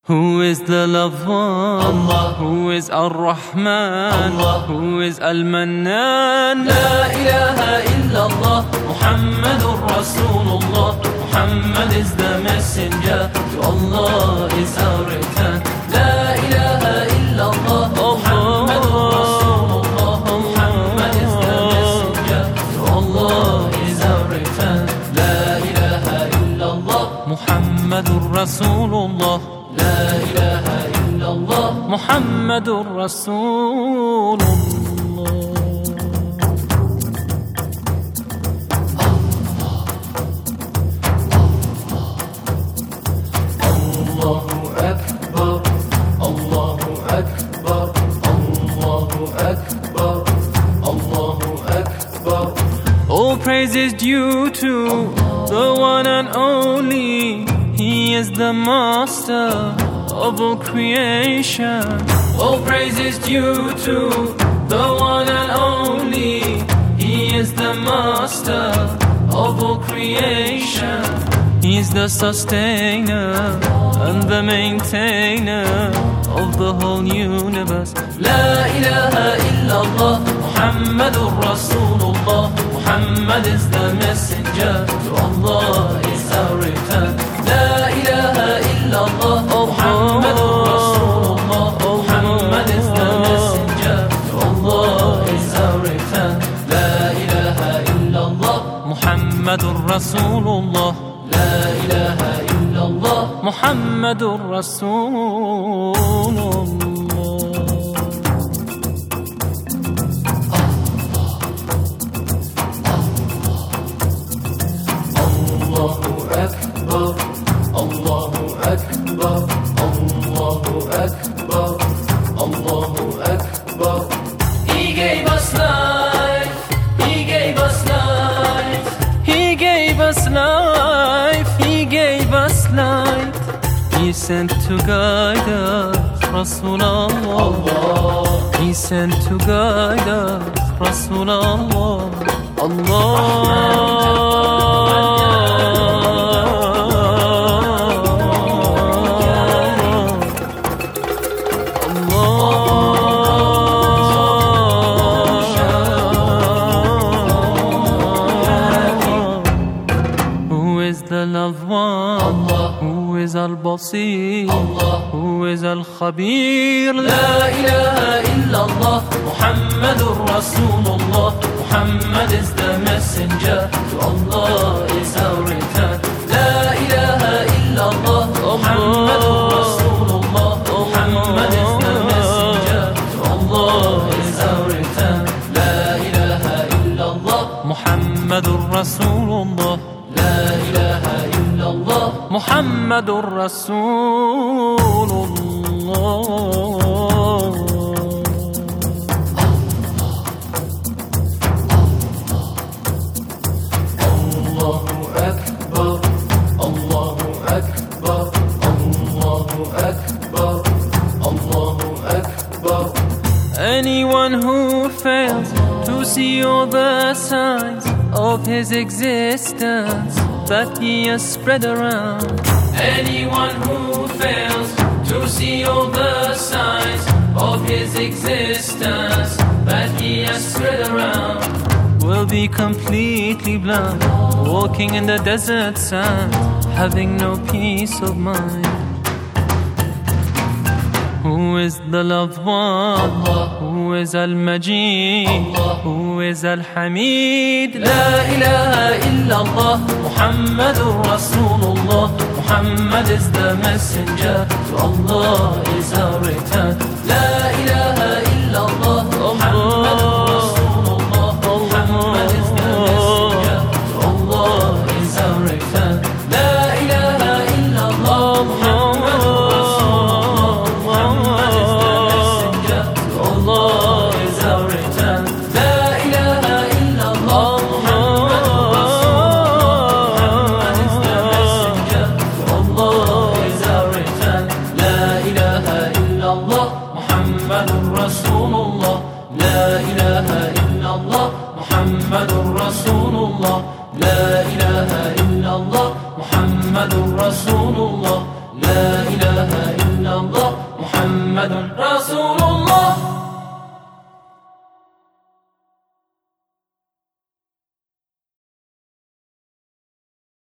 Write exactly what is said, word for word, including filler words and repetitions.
Who is the loved one? Allah. Who is Ar-Rahman? Allah. Who is Al-Mannan? La ilaha illallah, Muhammadur Rasulullah. Muhammad is the messenger, to Allah is our return. La ilaha illallah, Muhammadur Rasulullah. Muhammad is the messenger, to Allah is our return. La ilaha illallah, Muhammadur Rasulullah. La ilaha illallah, Muhammadur Rasulullah. Allahu Akbar, Allahu Akbar, Allahu Akbar, Allahu Akbar. All praise is due to the one and only. He is the master of all creation. All praise is due to the one and only. He is the master of all creation. He's the sustainer and the maintainer of the whole universe. La ilaha illallah, Muhammadur Rasulullah. Muhammad is the messenger, to Allah is our return. La ilaha illallah, Muhammadur Rasulullah. Muhammad is the messenger, to Allah is our return. La ilaha illallah, Muhammadur Rasulullah. La ilaha illallah, Muhammadur Rasulullah. Allahu Akbar, Allahu Akbar, Allahu Akbar, Allahu Akbar. He gave us life, He gave us life. He gave us life, He gave us light. He sent to guide us, Rasulallah. He sent to guide us, Rasulallah. Allah. The loved one, Allah. Who is Al-Basir, Allah. Who is Al-Khabir. La ilaha illallah, Muhammadur Rasulullah. Muhammad is the messenger, to Allah is our return. La ilaha illallah, Muhammadur Rasulullah. Muhammad is the messenger, to Allah is our return. La ilaha illallah, Muhammadur Rasulullah. La ilaha illallah, Muhammadur Rasulullah. Allahu Akbar, Allahu Akbar, Allahu Akbar, Allahu Akbar. Anyone who fails to see all the signs of his existence that he has spread around. Anyone who fails to see all the signs of his existence that he has spread around will be completely blind, walking in the desert sand, having no peace of mind. Who is the loved one? Allah. Who is Al-Majid? Allah. Who is Al-Hamid? La ilaha illallah, Muhammadur Rasulullah. Muhammad is the messenger, to Allah is our return. La ilaha illallah, Muhammadur Rasulullah. Muhammad is the messenger, to Allah is our return. La ilaha illallah, Muhammadur Rasulullah. Muhammad is the messenger, to Allah is our return. La ilaha illallah, Muhammadur Rasulullah. Muhammad is the messenger, to Allah is our return. La ilaha illallah, Muhammadur محمد رسول الله.